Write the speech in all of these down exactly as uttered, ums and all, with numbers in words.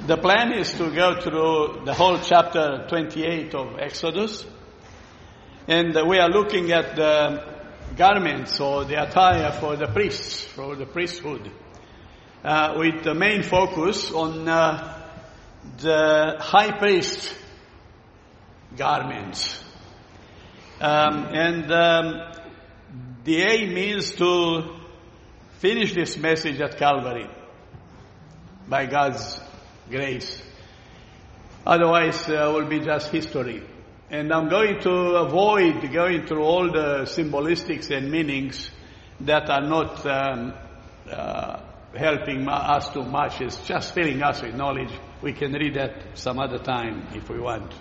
The plan is to go through the whole chapter twenty-eight of Exodus. And we are looking at the garments or the attire for the priests, for the priesthood, uh, with the main focus on uh, the high priest garments. Um, and um, the aim is to finish this message at Calvary by God's grace. Otherwise, uh, it will be just history. And I'm going to avoid going through all the symbolistics and meanings that are not um, uh, helping us too much. It's just filling us with knowledge. We can read that some other time if we want.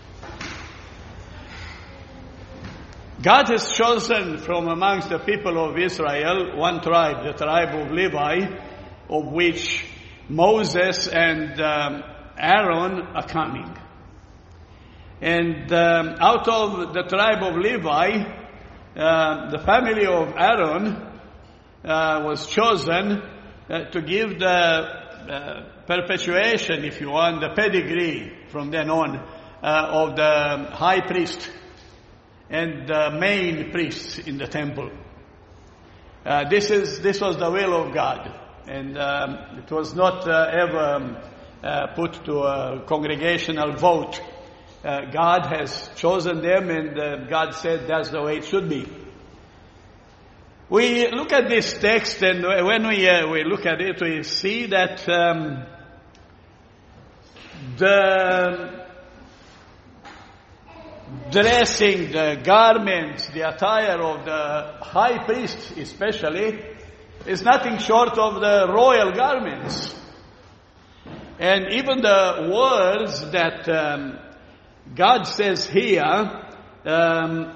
God has chosen from amongst the people of Israel one tribe, the tribe of Levi, of which Moses and um, Aaron are coming. And um, out of the tribe of Levi, uh, the family of Aaron uh, was chosen uh, to give the uh, perpetuation, if you want, the pedigree from then on uh, of the high priest and the main priests in the temple. Uh, this is this was the will of God. And um, it was not uh, ever um, uh, put to a congregational vote. Uh, God has chosen them, and uh, God said that's the way it should be. We look at this text, and when we uh, we look at it, we see that um, the dressing, the garments, the attire of the high priest especially, is nothing short of the royal garments. And even the words that um, God says here, um,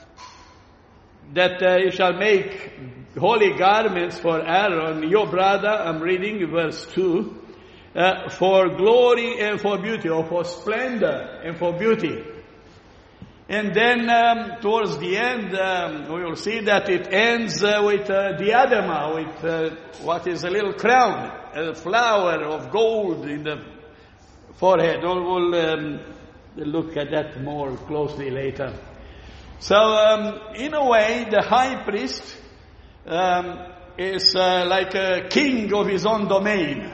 that uh, you shall make holy garments for Aaron, your brother, I'm reading verse two, uh, for glory and for beauty, or for splendor and for beauty. And then um, towards the end, um, we will see that it ends uh, with uh, diadema, with uh, what is a little crown, a flower of gold in the forehead. We'll, we'll um, look at that more closely later. So, um, in a way, the high priest um, is uh, like a king of his own domain.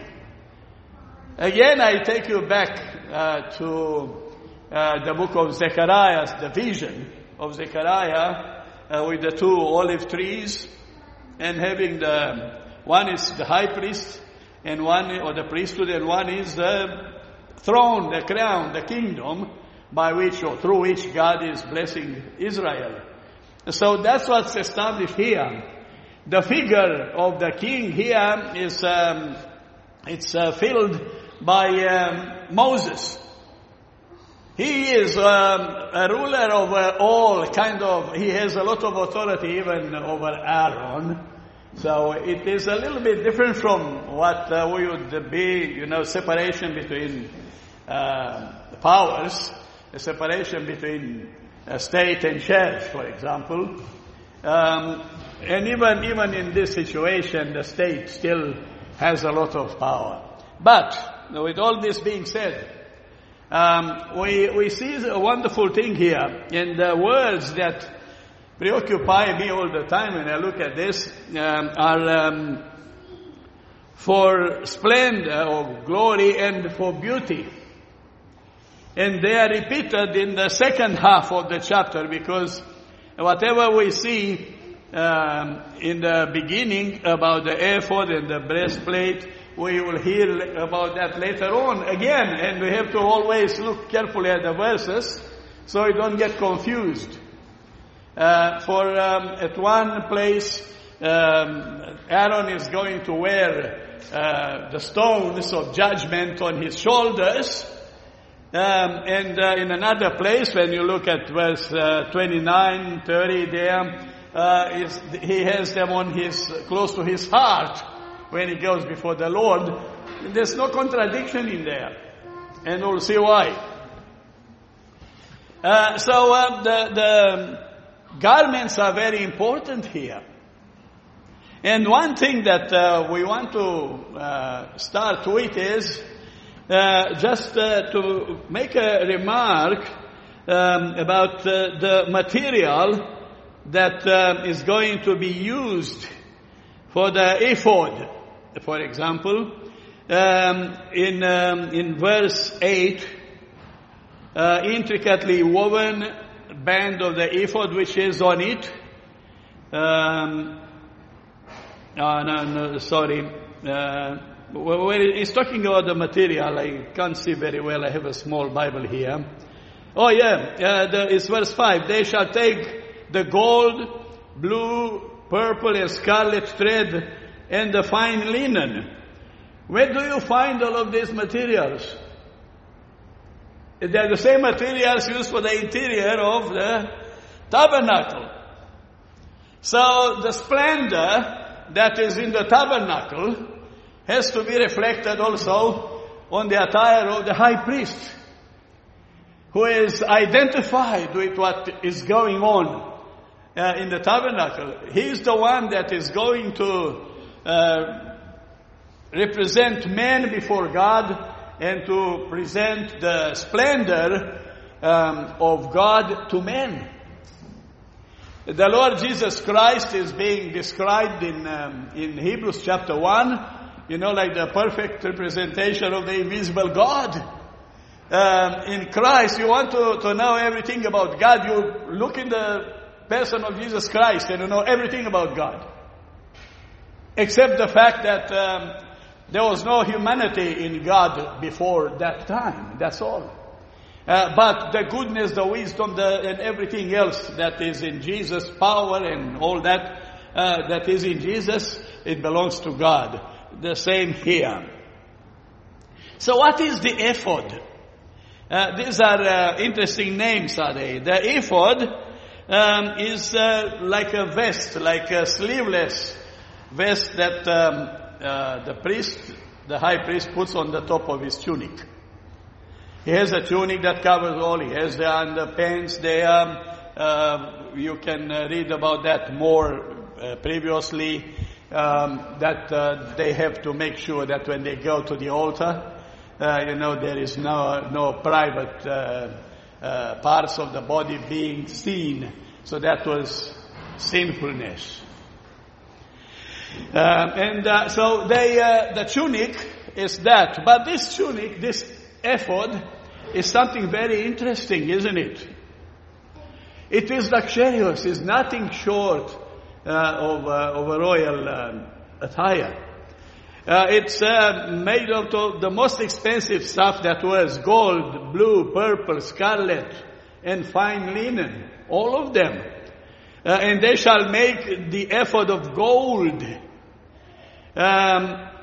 Again, I take you back uh, to Uh, the book of Zechariah, the vision of Zechariah, uh, with the two olive trees, and having the one is the high priest, and one or the priesthood, and one is the throne, the crown, the kingdom by which or through which God is blessing Israel. So that's what's established here. The figure of the king here is um, it's uh, filled by um, Moses. He is um, a ruler over all kind of, he has a lot of authority even over Aaron. So it is a little bit different from what uh, we would be, you know, separation between uh, powers, a separation between uh, state and church, for example. Um, and even, even in this situation, the state still has a lot of power. But with all this being said, Um, we, we see a wonderful thing here, and the words that preoccupy me all the time when I look at this um, are um, for splendor or glory and for beauty. And they are repeated in the second half of the chapter, because whatever we see um, in the beginning about the ephod and the breastplate, we will hear about that later on again, and we have to always look carefully at the verses so we don't get confused. Uh, for um, at one place, um, Aaron is going to wear uh, the stones of judgment on his shoulders, um, and uh, in another place, when you look at verse uh, twenty-nine, thirty there, uh, is, he has them on his close to his heart when he goes before the Lord. There's no contradiction in there. And we'll see why. Uh, so uh, the, the garments are very important here. And one thing that uh, we want to uh, start with is uh, just uh, to make a remark um, about uh, the material that uh, is going to be used for the ephod. For example, um, in um, in verse eight, uh, intricately woven band of the ephod which is on it. Um, oh, no, no, sorry. Uh, when it's talking about the material, I can't see very well. I have a small Bible here. Oh yeah, uh, the, it's verse five. They shall take the gold, blue, purple, and scarlet thread, and the fine linen. Where do you find all of these materials? They are the same materials used for the interior of the tabernacle. So the splendor that is in the tabernacle has to be reflected also on the attire of the high priest, who is identified with what is going on uh, in the tabernacle. He is the one that is going to uh, represent man before God and to present the splendor um, of God to men. The Lord Jesus Christ is being described in um, in Hebrews chapter one, you know, like the perfect representation of the invisible God. Um, in Christ, you want to, to know everything about God, you look in the person of Jesus Christ and you know everything about God. Except the fact that um, there was no humanity in God before that time. That's all. Uh, but the goodness, the wisdom, the, and everything else that is in Jesus, power and all that uh, that is in Jesus, it belongs to God. The same here. So what is the ephod? Uh, these are uh, interesting names, are they? The ephod um, is uh, like a vest, like a sleeveless vest that um, uh, the priest, the high priest, puts on the top of his tunic. He has a tunic that covers all. He has the underpants there. Uh, you can uh, read about that more uh, previously, um, that uh, they have to make sure that when they go to the altar, uh, you know, there is no no private uh, uh, parts of the body being seen. So that was sinfulness. Uh, and uh, so they, uh, the tunic is that. But this tunic, this ephod, is something very interesting, isn't it? It is luxurious. It's nothing short uh, of, uh, of a royal uh, attire. Uh, it's uh, made out of the most expensive stuff that was gold, blue, purple, scarlet, and fine linen. All of them. Uh, and they shall make the ephod of gold. Um,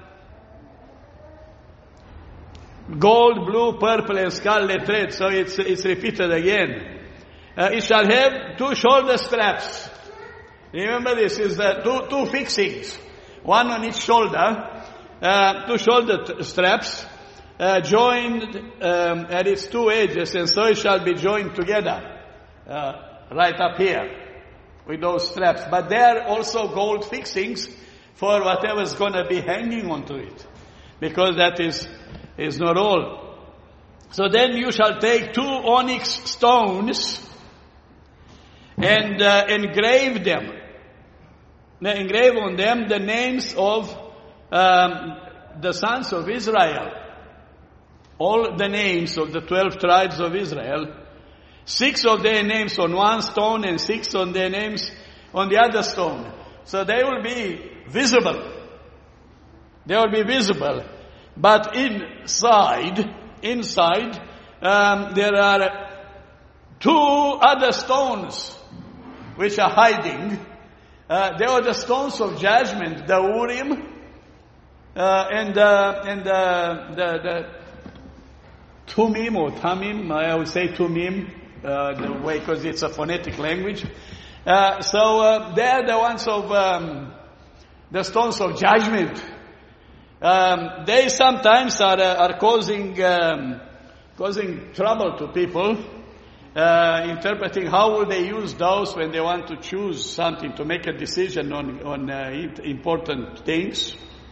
gold, blue, purple, and scarlet thread. So it's it's repeated again. Uh, it shall have two shoulder straps. Remember, this is the two two fixings, one on each shoulder. Uh, two shoulder t- straps uh, joined um, at its two edges, and so it shall be joined together uh, right up here with those straps. But there are also gold fixings for whatever's going to be hanging onto it, because that is is not all. So then you shall take two onyx stones and uh, engrave them. Now, engrave on them the names of um, the sons of Israel. All the names of the twelve tribes of Israel. Six of their names on one stone and six on their names on the other stone. So they will be visible. They will be visible. But inside, inside, um, there are two other stones which are hiding. Uh, they are the stones of judgment, the Urim, uh, and uh, and uh, the the Tumim or Tamim. I would say Tumim, uh, the way, because it's a phonetic language. Uh, so uh, they are the ones of um, the stones of judgment. Um, they sometimes are uh, are causing um, causing trouble to people, uh, interpreting how will they use those when they want to choose something, to make a decision on on uh, important things.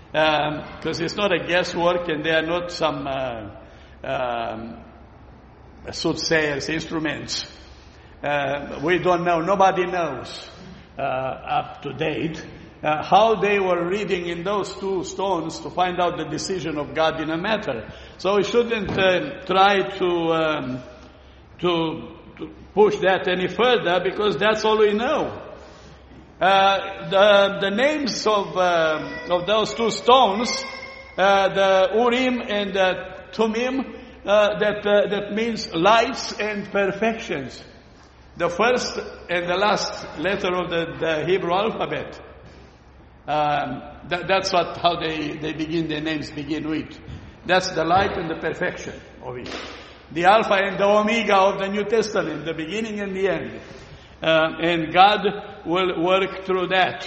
because um, it's not a guesswork and they are not some uh, um, soothsayers, instruments. Uh, we don't know, nobody knows uh, up to date uh, how they were reading in those two stones to find out the decision of God in a matter. So we shouldn't uh, try to, um, to to push that any further, because that's all we know. Uh, the the names of uh, of those two stones, uh, the Urim and the Tumim, uh, that uh, that means lights and perfections. The first and the last letter of the, the Hebrew alphabet. Um, that, that's what how they, they begin, their names begin with. That's the light and the perfection of it. The Alpha and the Omega of the New Testament, the beginning and the end. Uh, and God will work through that.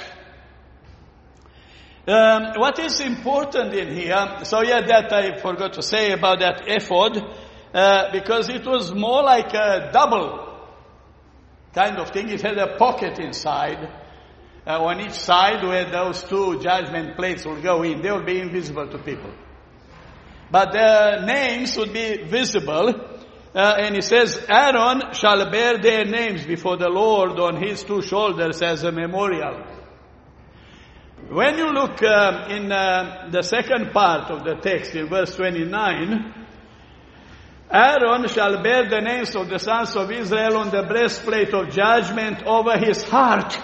Um, what is important in here, so yeah, that I forgot to say about that ephod, uh, because it was more like a double kind of thing. It had a pocket inside, uh, on each side where those two judgment plates will go in. They will be invisible to people. But the names would be visible, uh, and he says, Aaron shall bear their names before the Lord on his two shoulders as a memorial. When you look uh, in uh, the second part of the text, in verse twenty-nine, Aaron shall bear the names of the sons of Israel on the breastplate of judgment over his heart.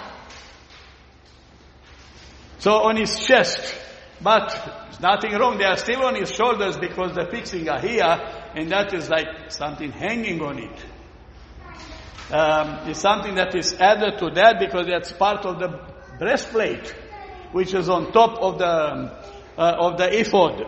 So on his chest. But there's nothing wrong. They are still on his shoulders because the fixing are here, and that is like something hanging on it. Um, it's something that is added to that because that's part of the breastplate, which is on top of the uh, of the ephod.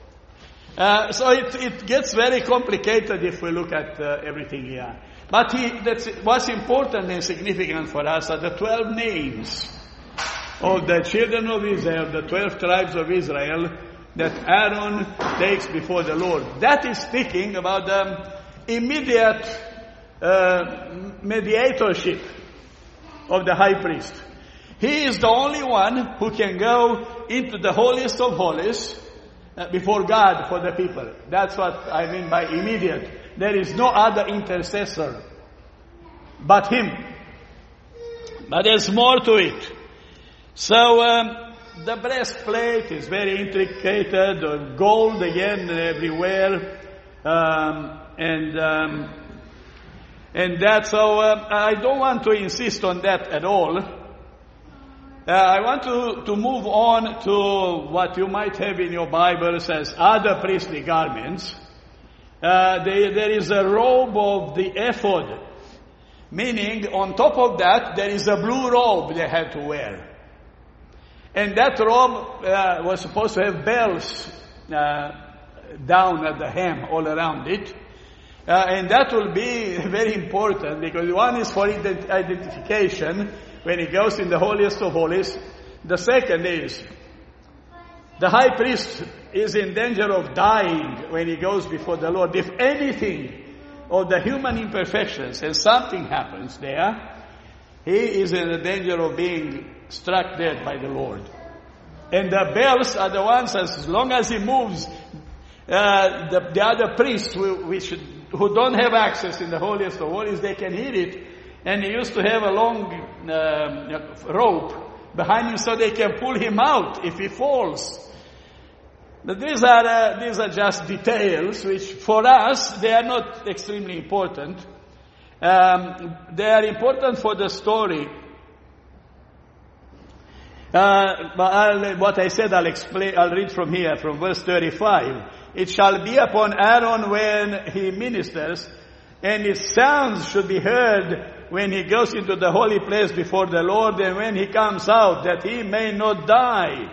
Uh, so it, it gets very complicated if we look at uh, everything here. But he, that's, what's important and significant for us are the twelve names of the children of Israel, the twelve tribes of Israel, that Aaron takes before the Lord. That is speaking about the immediate uh, mediatorship of the high priest. He is the only one who can go into the holiest of holies uh, before God for the people. That's what I mean by immediate. There is no other intercessor but him. But there's more to it. So um, the breastplate is very intricate, uh, gold again everywhere, um, and um, and that. So uh, I don't want to insist on that at all. Uh, I want to, to move on to what you might have in your Bibles as other priestly garments. Uh, they, there is a robe of the ephod, meaning on top of that there is a blue robe they had to wear. And that robe uh, was supposed to have bells uh, down at the hem all around it. Uh, and that will be very important because one is for ident- identification when he goes in the holiest of holies. The second is the high priest is in danger of dying when he goes before the Lord. If anything of the human imperfections and something happens there, he is in the danger of being struck dead by the Lord. And the bells are the ones, as long as he moves, uh, the, the other priests who, which, who don't have access in the holiest of holies, they can hear it. And he used to have a long uh, rope behind him so they can pull him out if he falls. But these are uh, these are just details which for us they are not extremely important. Um, they are important for the story. Uh, but I'll, what I said, I'll explain. I'll read from here, from verse thirty-five. It shall be upon Aaron when he ministers, and his sounds should be heard when he goes into the holy place before the Lord, and when he comes out, that he may not die.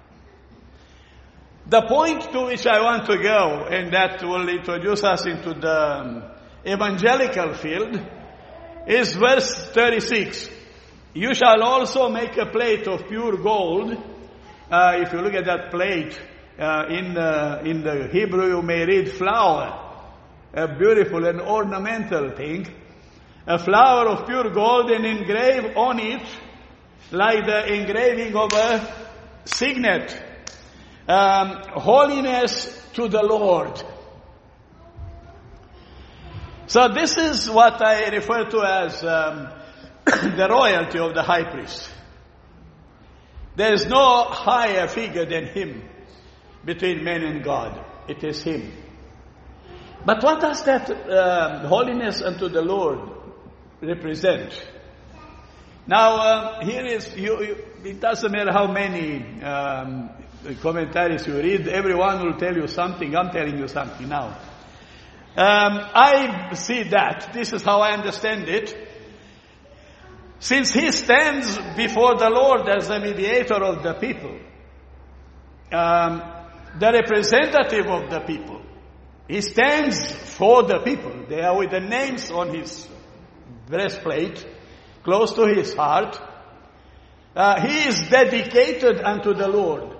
The point to which I want to go, and that will introduce us into the um, evangelical field, is verse thirty-six. You shall also make a plate of pure gold. Uh, if you look at that plate, uh, in, the, in the Hebrew you may read flower. A beautiful and ornamental thing. A flower of pure gold, and engrave on it like the engraving of a signet. Um, holiness to the Lord. So this is what I refer to as um, the royalty of the high priest. There is no higher figure than him between man and God. It is him. But what does that uh, holiness unto the Lord represent? Now, uh, here is, you, you, it doesn't matter how many um, commentaries you read, everyone will tell you something. I'm telling you something now. Um, I see that. This is how I understand it. Since he stands before the Lord as the mediator of the people, um, the representative of the people, he stands for the people. They are with the names on his breastplate, close to his heart. Uh, he is dedicated unto the Lord.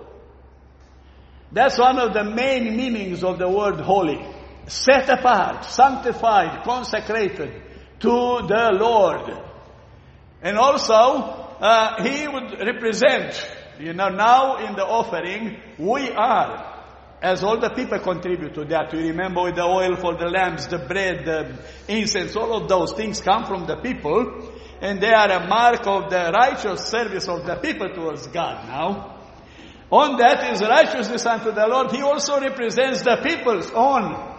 That's one of the main meanings of the word holy. Set apart, sanctified, consecrated to the Lord. And also, uh, he would represent, you know, now in the offering, we are, as all the people contribute to that. You remember with the oil for the lamps, the bread, the incense, all of those things come from the people, and they are a mark of the righteous service of the people towards God now. On that is righteousness unto the Lord. He also represents the people's own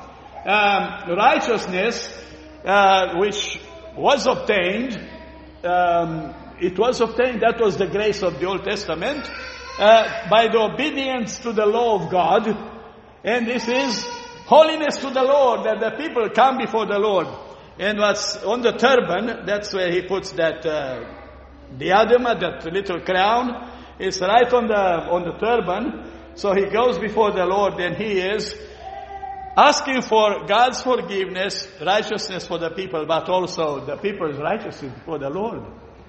um, righteousness, uh, which was obtained. Um, it was obtained, that was the grace of the Old Testament, uh, by the obedience to the law of God. And this is holiness to the Lord, that the people come before the Lord. And what's on the turban, that's where he puts that uh, diadema, that little crown. It's right on the on the turban. So he goes before the Lord and he is asking for God's forgiveness, righteousness for the people, but also the people's righteousness before the Lord.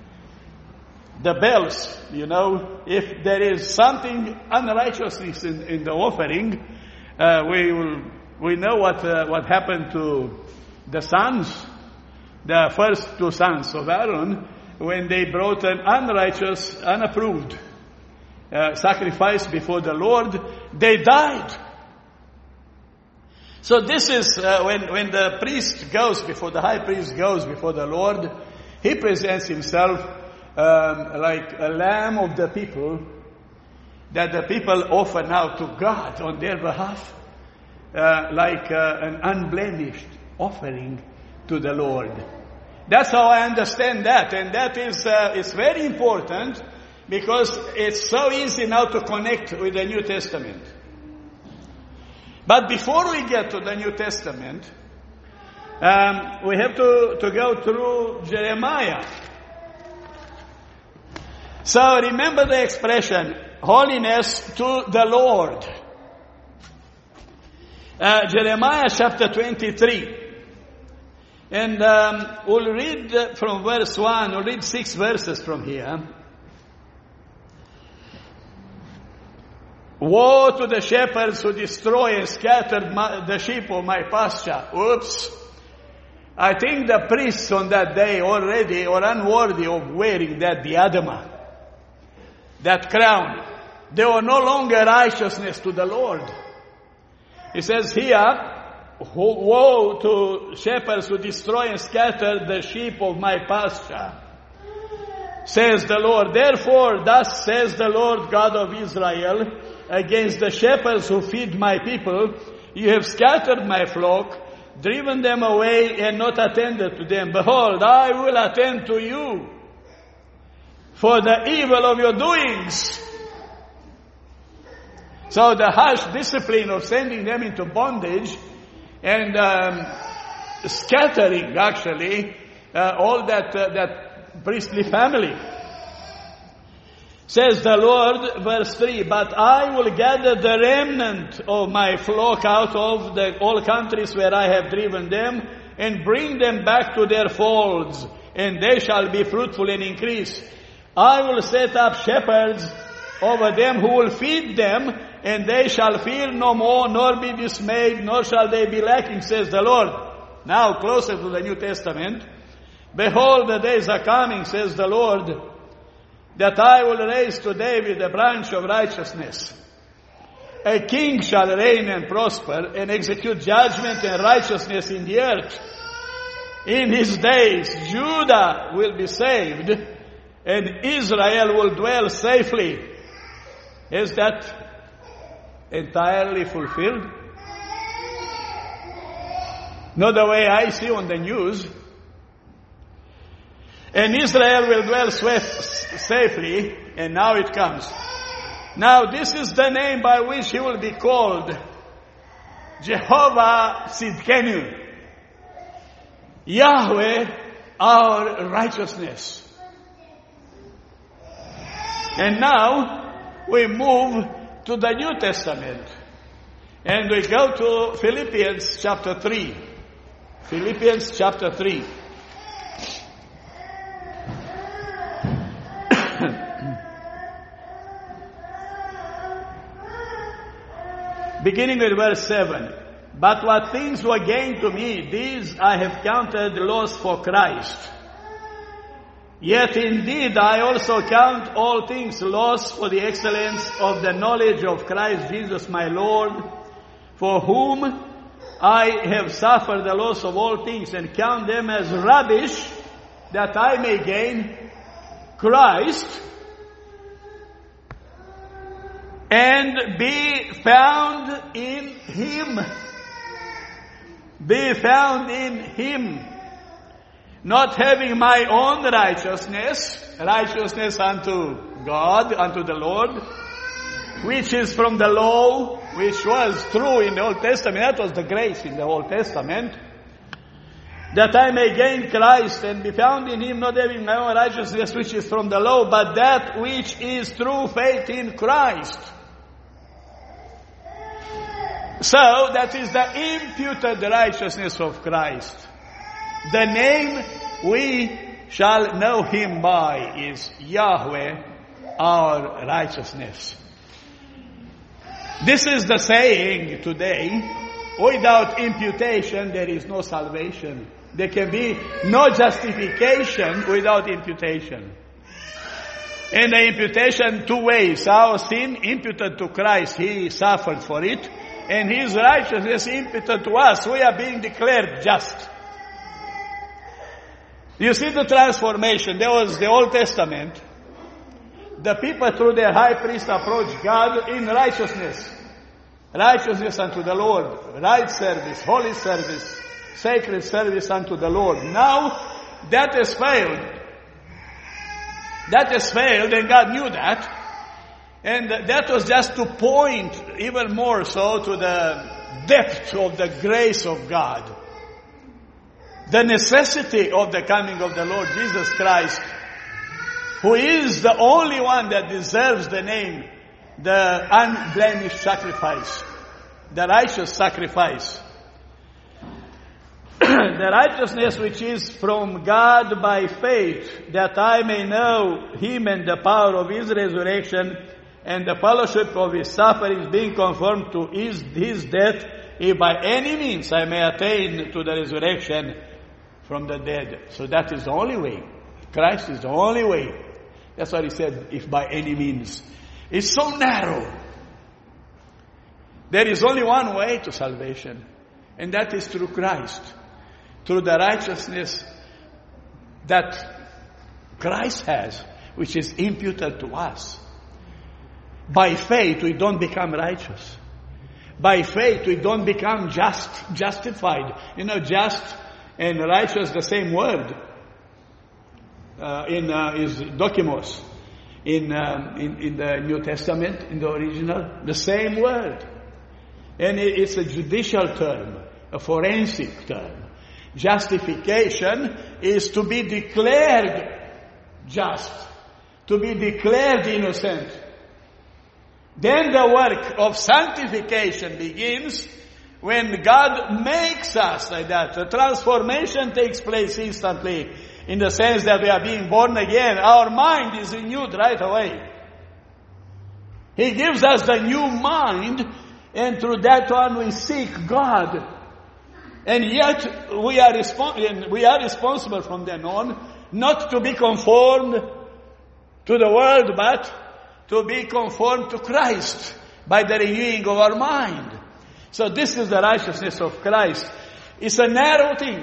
The bells, you know, if there is something unrighteousness in, in the offering, uh, we will we know what uh, what happened to the sons, the first two sons of Aaron, when they brought an unrighteous, unapproved uh, sacrifice before the Lord. They died. So this is uh, when when the priest goes before the high priest goes before the Lord, he presents himself um, like a lamb of the people that the people offer now to God on their behalf, uh, like uh, an unblemished offering to the Lord. That's how I understand that, and that is uh, is very important because it's so easy now to connect with the New Testament. But before we get to the New Testament, um, we have to, to go through Jeremiah. So remember the expression, holiness to the Lord. Uh, Jeremiah chapter twenty-three. And um, we'll read from verse one, we'll read six verses from here. Woe to the shepherds who destroy and scatter my, the sheep of my pasture. Oops. I think the priests on that day already are unworthy of wearing that diadema, that crown. They were no longer righteousness to the Lord. He says here, woe to shepherds who destroy and scatter the sheep of my pasture, says the Lord. Therefore, thus says the Lord God of Israel, against the shepherds who feed my people, you have scattered my flock, driven them away and not attended to them. Behold, I will attend to you for the evil of your doings. So the harsh discipline of sending them into bondage and um, scattering, actually, uh, all that uh, that priestly family. Says the Lord, verse three, but I will gather the remnant of my flock out of the all countries where I have driven them, and bring them back to their folds, and they shall be fruitful and increase. I will set up shepherds over them who will feed them, and they shall fear no more, nor be dismayed, nor shall they be lacking, says the Lord. Now, closer to the New Testament. Behold, the days are coming, says the Lord, that I will raise to David a branch of righteousness, A king shall reign and prosper and execute judgment and righteousness in the earth. In his days, Judah will be saved and Israel will dwell safely. Is that entirely fulfilled? Not the way I see on the news. And Israel will dwell safely, and now it comes. Now this is the name by which he will be called. Jehovah Tzidkenu. Yahweh, our righteousness. And now we move to the New Testament. And we go to Philippians chapter three. Philippians chapter three. Beginning with verse seven. But what things were gained to me, these I have counted loss for Christ. Yet indeed I also count all things loss for the excellence of the knowledge of Christ Jesus my Lord, for whom I have suffered the loss of all things, and count them as rubbish, that I may gain Christ, and be found in Him. Be found in Him. Not having my own righteousness, righteousness unto God, unto the Lord, which is from the law, which was true in the Old Testament. That was the grace in the Old Testament. That I may gain Christ and be found in Him, not having my own righteousness, which is from the law, but that which is through faith in Christ. So, that is the imputed righteousness of Christ. The name we shall know Him by is Yahweh, our righteousness. This is the saying today: without imputation there is no salvation. There can be no justification without imputation. And the imputation two ways. Our sin imputed to Christ, He suffered for it. And His righteousness imputed to us. We are being declared just. You see the transformation. There was the Old Testament. The people through their high priest approached God in righteousness. Righteousness unto the Lord. Right service, holy service, sacred service unto the Lord. Now, that has failed. That has failed, and God knew that. And that was just to point even more so to the depth of the grace of God. The necessity of the coming of the Lord Jesus Christ, who is the only one that deserves the name, the unblemished sacrifice, the righteous sacrifice. The righteousness which is from God by faith, that I may know Him and the power of His resurrection, and the fellowship of His sufferings, being conformed to His, his death, if by any means I may attain to the resurrection from the dead. So that is the only way. Christ is the only way. That's what He said, if by any means. It's so narrow. There is only one way to salvation, and that is through Christ. Through the righteousness that Christ has, which is imputed to us. By faith, we don't become righteous. By faith, we don't become just, justified. You know, just and righteous, the same word. Uh, in uh, is dokimos. In, um, in in the New Testament, in the original, the same word. And it, it's a judicial term, a forensic term. Justification is to be declared just, to be declared innocent. Then the work of sanctification begins when God makes us like that. The transformation takes place instantly, in the sense that we are being born again. Our mind is renewed right away. He gives us the new mind, and through that one we seek God. And yet we are, respons- we are responsible from then on, not to be conformed to the world, but to be conformed to Christ. by the renewing of our mind. So this is the righteousness of Christ. It's a narrow thing.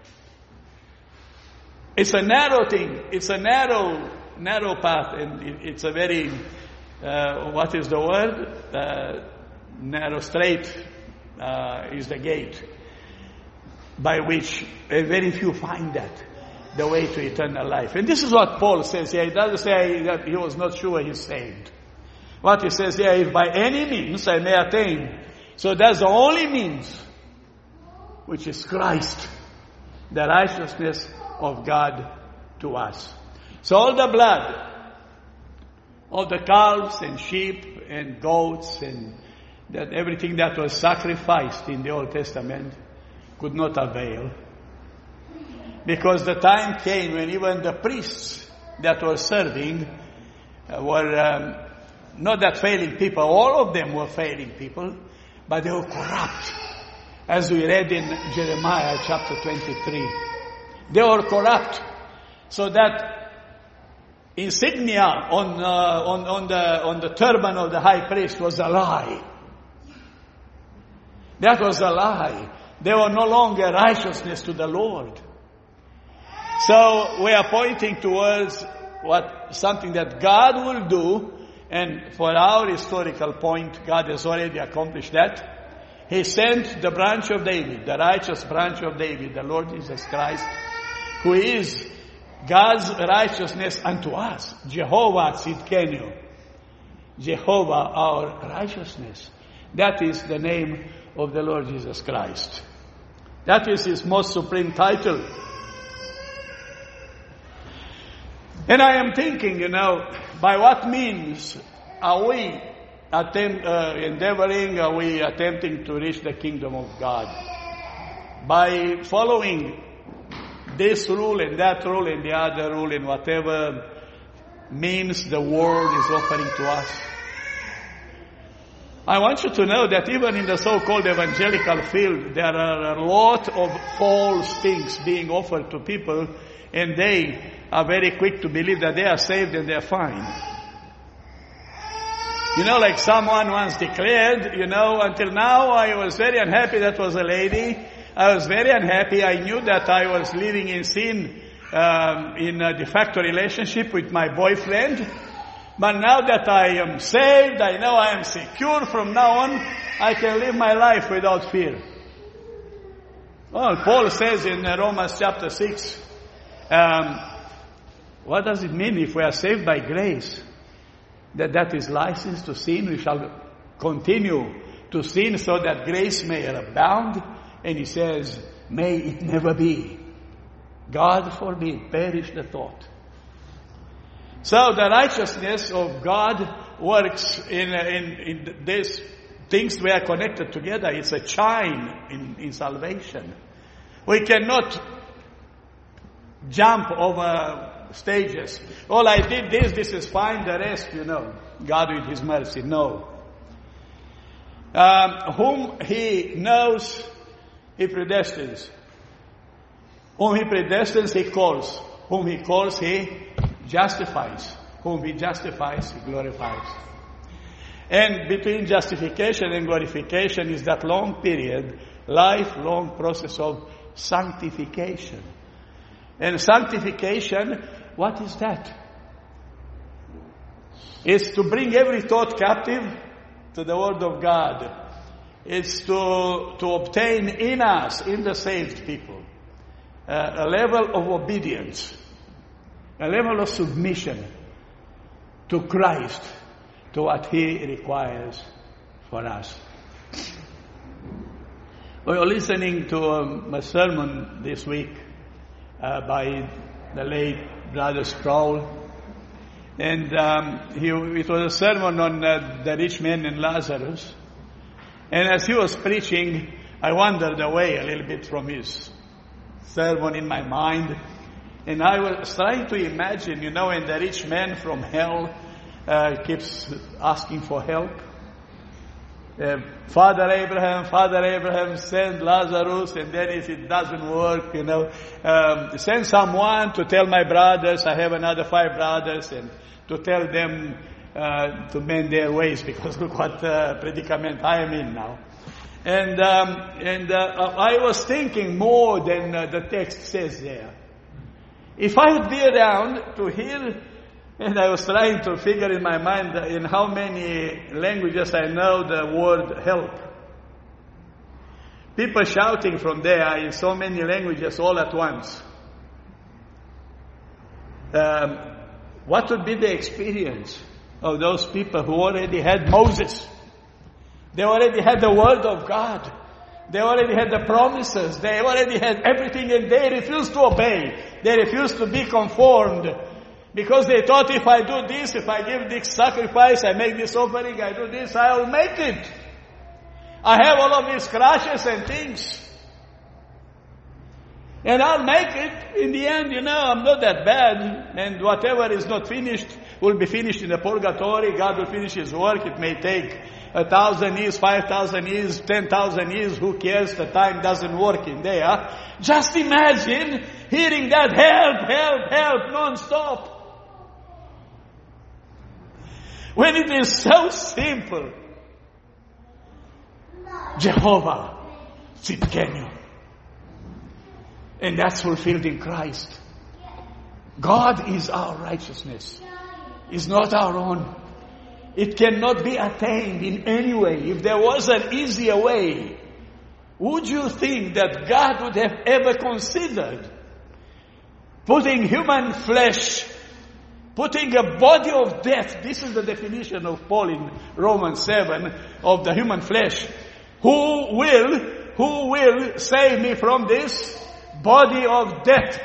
It's a narrow thing. It's a narrow, narrow path, and it's a very, uh, what is the word? Uh, narrow, straight uh, is the gate by which uh, very few find that, the way to eternal life. And this is what Paul says here. He doesn't say that he was not sure he's saved. What he says here, if by any means I may attain. So that's the only means, which is Christ, the righteousness of God to us. So all the blood of the calves and sheep and goats and that everything that was sacrificed in the Old Testament could not avail. Because the time came when even the priests that were serving uh, were um, not that failing people. All of them were failing people, but they were corrupt. As we read in Jeremiah chapter twenty-three. They were corrupt. So that insignia on, uh, on, on, the, on the turban of the high priest was a lie. That was a lie. They were no longer righteousness to the Lord. So we are pointing towards what something that God will do, and for our historical point, God has already accomplished that. He sent the branch of David, the righteous branch of David, the Lord Jesus Christ, who is God's righteousness unto us. Jehovah Tzidkenu. Jehovah our righteousness. That is the name of the Lord Jesus Christ. That is his most supreme title. And I am thinking, you know, by what means are we attempt, uh, endeavoring, are we attempting to reach the kingdom of God? By following this rule and that rule and the other rule and whatever means the world is offering to us. I want you to know that even in the so-called evangelical field, there are a lot of false things being offered to people, and they are very quick to believe that they are saved and they are fine. You know, like someone once declared, you know, until now I was very unhappy. That was a lady. I was very unhappy. I knew that I was living in sin, um, in a de facto relationship with my boyfriend. But now that I am saved, I know I am secure. From now on, I can live my life without fear. Well, Paul says in Romans chapter six, um, what does it mean if we are saved by grace? That that is license to sin. We shall continue to sin so that grace may abound. And he says, may it never be. God forbid, perish the thought. So the righteousness of God works in, in, in these things we are connected together. It's a chain in, in salvation. We cannot jump over stages. All I did this, this is fine, the rest, you know, God with his mercy. No. Um, whom he knows, he predestines. Whom he predestines, he calls. Whom he calls, he justifies. Whom he justifies, he glorifies. And between justification and glorification is that long period, lifelong process of sanctification. And sanctification, what is that? It's to bring every thought captive to the Word of God. It's to, to obtain in us, in the saved people, uh, a level of obedience, a level of submission to Christ, to what He requires for us. We were listening to um, a sermon this week uh, by the late Brother Sproul, and um, he, it was a sermon on uh, the rich man and Lazarus. And as he was preaching, I wandered away a little bit from his sermon in my mind. And I was trying to imagine, you know, when the rich man from hell uh, keeps asking for help. Uh, Father Abraham, Father Abraham, send Lazarus, and then if it doesn't work, you know, um, send someone to tell my brothers, I have another five brothers, and to tell them uh, to mend their ways, because look what uh, predicament I am in now. And um, and uh, I was thinking more than uh, the text says there. If I would be around to hear, and I was trying to figure in my mind in how many languages I know the word help. People shouting from there in so many languages all at once. Um, what would be the experience of those people who already had Moses? They already had the Word of God. They already had the promises. They already had everything, and they refused to obey. They refused to be conformed. Because they thought, if I do this, if I give this sacrifice, I make this offering, I do this, I will make it. I have all of these crashes and things. And I'll make it. In the end, you know, I'm not that bad. And whatever is not finished will be finished in the purgatory. God will finish His work. It may take a thousand years, five thousand years, ten thousand years. Who cares? The time doesn't work in there. Just imagine hearing that help, help, help non-stop. When it is so simple. Jehovah Tzidkenu. And that's fulfilled in Christ. God is our righteousness. It's not our own. It cannot be attained in any way. If there was an easier way, would you think that God would have ever considered putting human flesh, putting a body of death? This is the definition of Paul in Romans seven of the human flesh. Who will, who will save me from this body of death?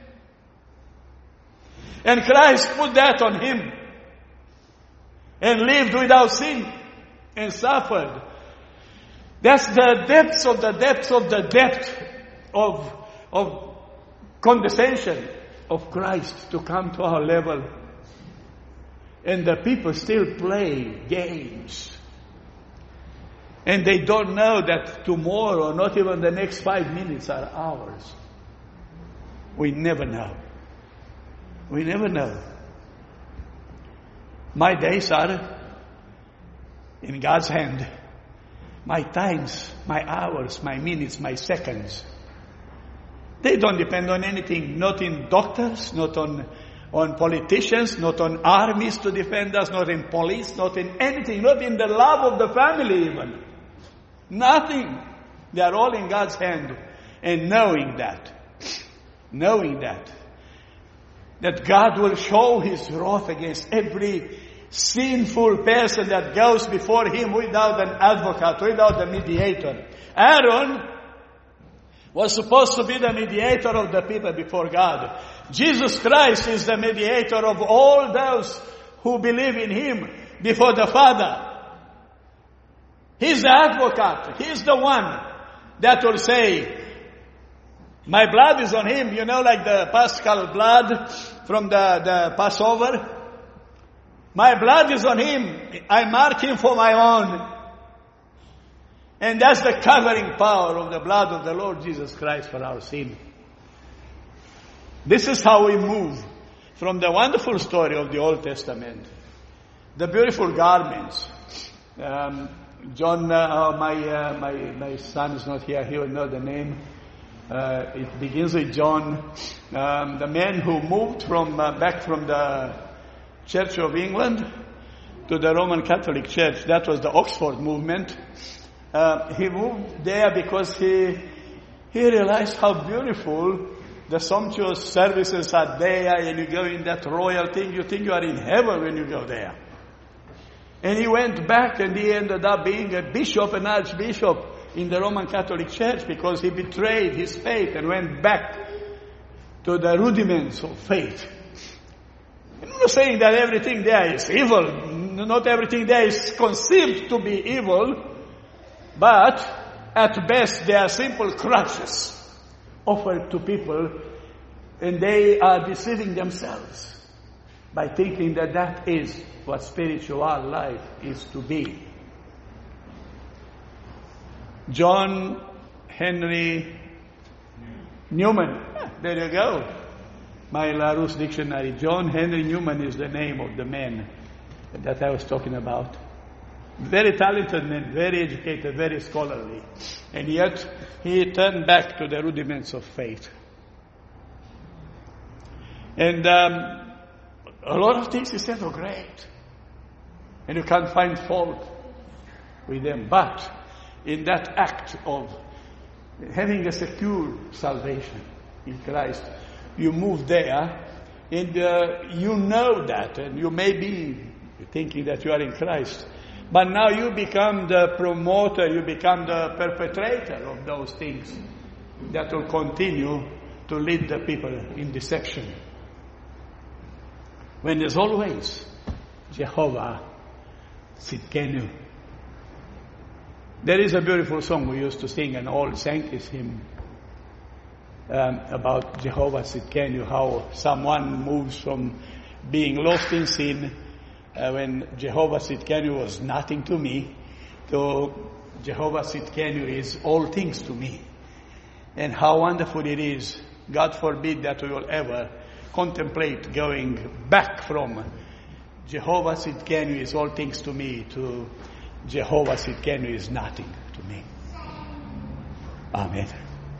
And Christ put that on Him. And lived without sin. And suffered. That's the depths of the depths of the depth of, of condescension of Christ to come to our level. And the people still play games. And they don't know that tomorrow, not even the next five minutes, are ours. We never know. We never know. My days are in God's hand. My times, my hours, my minutes, my seconds. They don't depend on anything. Not in doctors, not on, on politicians, not on armies to defend us, not in police, not in anything, not in the love of the family even. Nothing. They are all in God's hand. And knowing that, knowing that, that God will show His wrath against every sinful person that goes before Him without an advocate, without a mediator. Aaron was supposed to be the mediator of the people before God. Jesus Christ is the mediator of all those who believe in Him before the Father. He's the advocate. He's the one that will say, my blood is on Him. You know, like the Paschal blood from the, the Passover. My blood is on Him. I mark Him for my own. And that's the covering power of the blood of the Lord Jesus Christ for our sin. This is how we move from the wonderful story of the Old Testament. The beautiful garments. Um, John, uh, my, uh, my, my son is not here. He will know the name. Uh, it begins with John, um, the man who moved from uh, back from the Church of England to the Roman Catholic Church. That was the Oxford movement. Uh, he moved there because he he realized how beautiful the sumptuous services are there, and you go in that royal thing. You think you are in heaven when you go there. And he went back, and he ended up being a bishop, an archbishop in the Roman Catholic Church, because he betrayed his faith and went back to the rudiments of faith. I'm not saying that everything there is evil. Not everything there is conceived to be evil. But at best they are simple crutches offered to people, and they are deceiving themselves by thinking that that is what spiritual life is to be. John Henry Newman. There you go. My Larousse dictionary. John Henry Newman is the name of the man that I was talking about. Very talented man, very educated, very scholarly. And yet, he turned back to the rudiments of faith. And um, a lot of things he said are great. And you can't find fault with them. But in that act of having a secure salvation in Christ, you move there, and uh, you know that, and you may be thinking that you are in Christ. But now you become the promoter, you become the perpetrator of those things that will continue to lead the people in deception. When there's always Jehovah Sidkenu. There is a beautiful song we used to sing, an old Sanctus hymn, um, about Jehovah Sidkenu, how someone moves from being lost in sin, uh, when Jehovah Sidkenu was nothing to me, to Jehovah Sidkenu is all things to me. And how wonderful it is. God forbid that we will ever contemplate going back from Jehovah Sidkenu is all things to me to Jehovah Sidkenu is nothing to me. Amen.